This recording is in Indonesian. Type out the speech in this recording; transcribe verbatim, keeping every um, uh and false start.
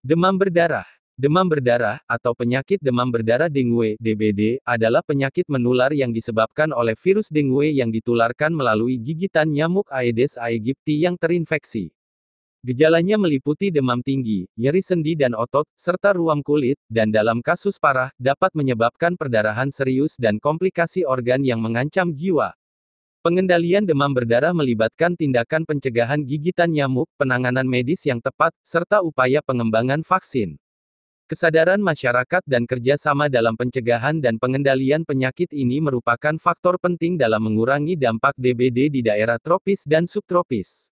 Demam berdarah. Demam berdarah, atau penyakit demam berdarah dengue, D B D, adalah penyakit menular yang disebabkan oleh virus dengue yang ditularkan melalui gigitan nyamuk Aedes aegypti yang terinfeksi. Gejalanya meliputi demam tinggi, nyeri sendi dan otot, serta ruam kulit, dan dalam kasus parah, dapat menyebabkan perdarahan serius dan komplikasi organ yang mengancam jiwa. Pengendalian demam berdarah melibatkan tindakan pencegahan gigitan nyamuk, penanganan medis yang tepat, serta upaya pengembangan vaksin. Kesadaran masyarakat dan kerjasama dalam pencegahan dan pengendalian penyakit ini merupakan faktor penting dalam mengurangi dampak D B D di daerah tropis dan subtropis.